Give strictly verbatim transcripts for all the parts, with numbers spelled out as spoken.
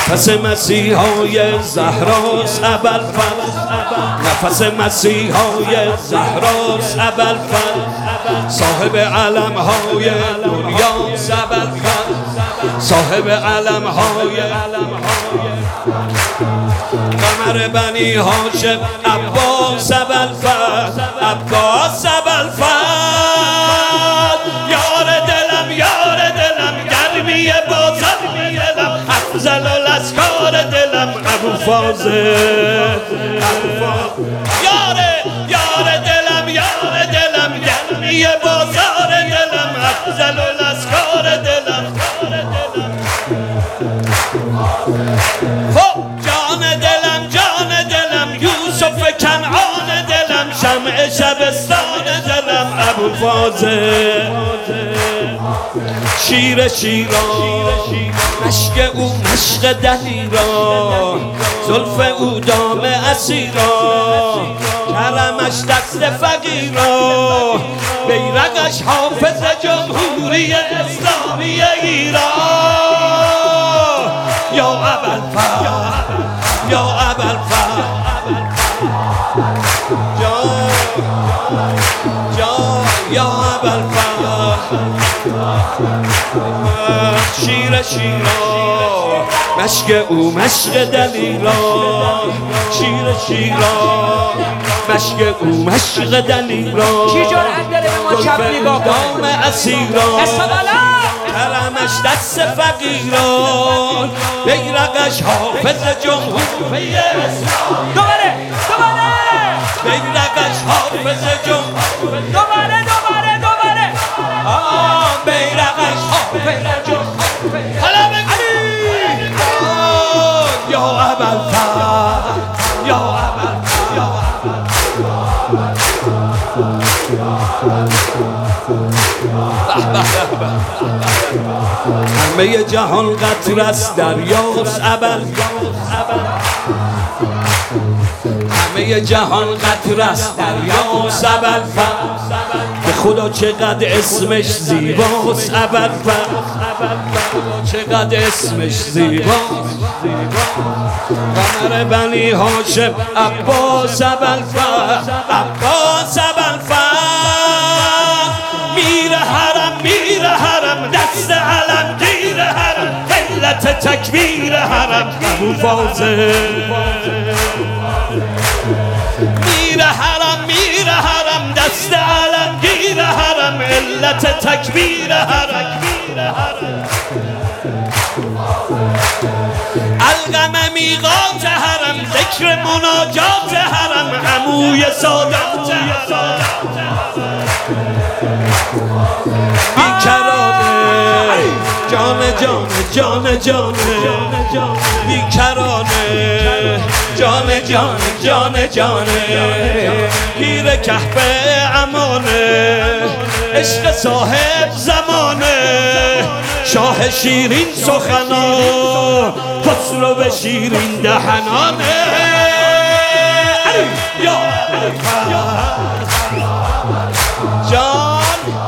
نفس مسیحای زهراست ابوالفضل، نفس مسیحای زهراست ابوالفضل، صاحب علم‌های دنیاست ابوالفضل، صاحب علم‌های قمر بنی هاشم عباس ابوالفضل، عباس ابوالفضل، یار دلم یار دلم گرمی بازم دلم، افضل الاسکار دلم ابوالفضل، یار یار دلم یار دلم گرمی بازار دلم، افضل الاسکار دلم. خب جان دلم جان دلم یوسف کنعان دلم، شمع شبستان دلم ابوالفضل، شیر شیران مشک او مشق دلیران، زلف او دام اسیران، کرمش دست فقیران، بیرقش حافظ جمهوری اسلامی ایران. یا ابوالفضل یا ابوالفضل یا یا یا ابوالفضل، شیر شیران مشک او مشق دلیران، شیر شیران مشک او مشق دلیران، کی جرأت داره به ما چپ نگاه دام اسیران، کرمش دست فقیران، بیرقش حافظ جمهوری اسلامی، دوباره دوباره بیرقش حافظ جمهوری، دوباره دوباره دوباره آه بیرقش حافظ جمهوری. حالا بگو یا ابوالفضل یا ابوالفضل یا همه جهان قطر است دریاست ابوالفضل، همه جهان قطر است دریاست ابوالفضل، به خدا چقدر اسمش زیباست ابوالفضل، چقدر اسمش زیباست. قمر بنی هاشم عباس ابوالفضل، عباس ابوالفضل، میر حرم میر حرم دست علم گیر حرم، علت تکبیر حرم ابوالفضل، میر حرم میر حرم دست علم گیر حرم، علت تکبیر حرم، القم میقات حرم، ذکر مناجات حرم، عموی سادات حرم، بیکرانه جان جان جان جان بیکرانه جان جان جان جان، پیر کهف امانه، عشق صاحب زمانه، شاه شیرین سخنان، خسرو به شیرین دهنانه. یا جان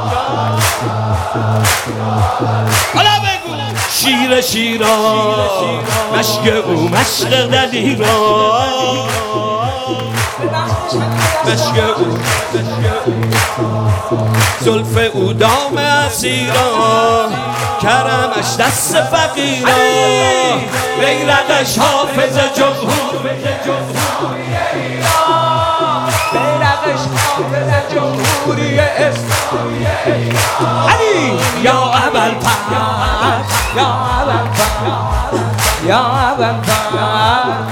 حالا بگو شیر شیران مشک او مشق دلیران، مشک او زلف او دام اسیران، کرمش دست فقیران، بیرقش حافظ جمهوری ایران، بیرقش حافظ جمهوری اسلامی ایران. علی یا ابوالفضل یا ابوالفضل یا ابوالفضل،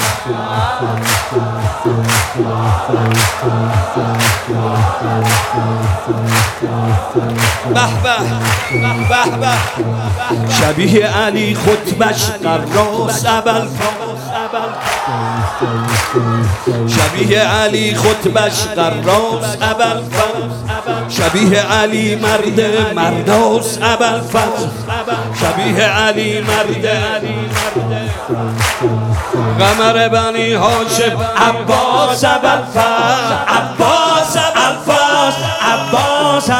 به به به به، شبیه علی خطبش قراست ابوالفضل، شبیه علی خطبش قراست ابوالفضل، شبیه علی مرد مرداست ابوالفضل، شبیه علی مرد قمر بنی هاشم عباس ابوالفضل، عباس ابوالفضل، عباس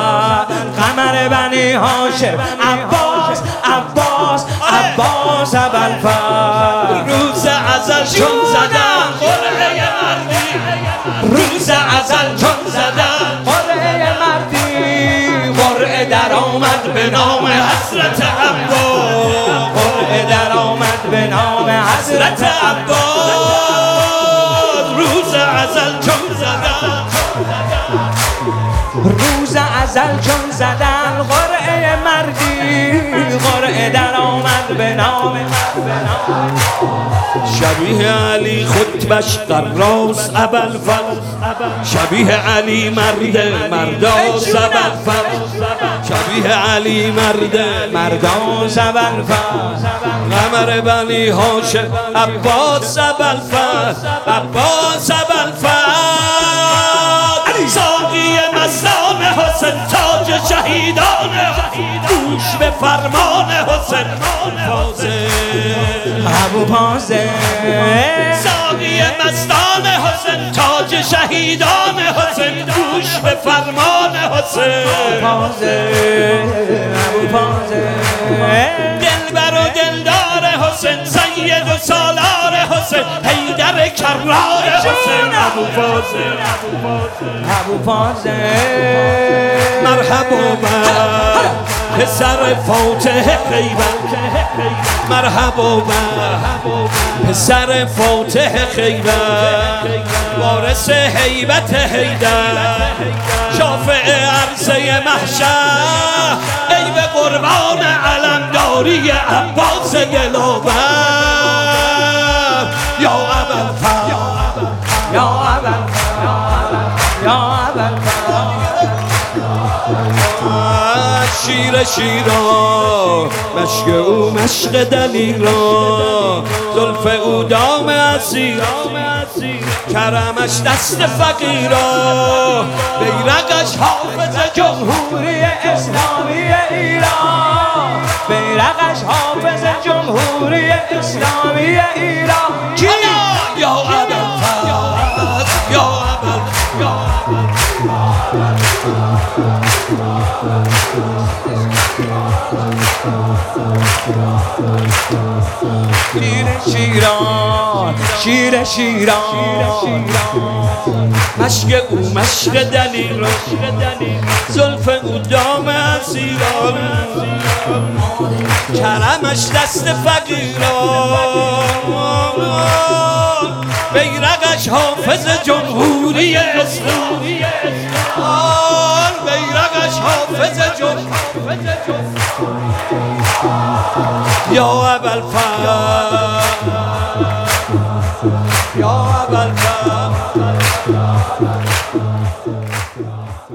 ابوالفضل، قمر بنی هاشم عباس عباس عباس ابوالفضل روز ازل چون زدم قرعه مردی روز ازل چون زدم قرعه مردی قرعه در آمد به نام حضرت عباس قرعه در آمد به نام حضرت عباس روز ازل چون زدم روز ازل چون زدن قرعه مردی قرعه در آمد به نام شبیه علی خطبش قراص ابوالفضل شبیه علی مرد مرداس ابوالفضل شبیه علی مرد مرداس ابوالفضل قمر بنی هاشم عباس ابوالفضل عباس ابوالفضل ساقی مستان حسین تاج شهیدان گوش به فرمان حسین ابوالفضل ساقی مستان حسین تاج شهیدان حسین گوش به فرمان حسین دلبر و دلدار حسین سید و سالار حسین حیدر کرار حسین ابوالفضل ابوالفضل مرحبا من پسر فاتح خیبر مرحبا من پسر فاتح خیبر وارث هیبت حیدر شافع عرصه محشر ای به قربان علمداری عباس دلاور یا ابوالفضل یا ابوالفضل یا ابوالفضل شیر شیرا مشک او مشک دلیرا زلف او دام اسیر کرمش دست فقیرا بیرقش حافظ جمهوری اسلامی ایران بیرقش حافظ جمهوری اسلامی ایران کی یا ابوالفضل یا ابوالفضل شیر شیران شیر شیران مشک او مشک دلیرا زلف او دام اسیران کرمش دست فقیران بیرقش حافظ جمهوری اسلامی بیرقش حافظ جمهوری یا ابوالفضل یا ابوالفضل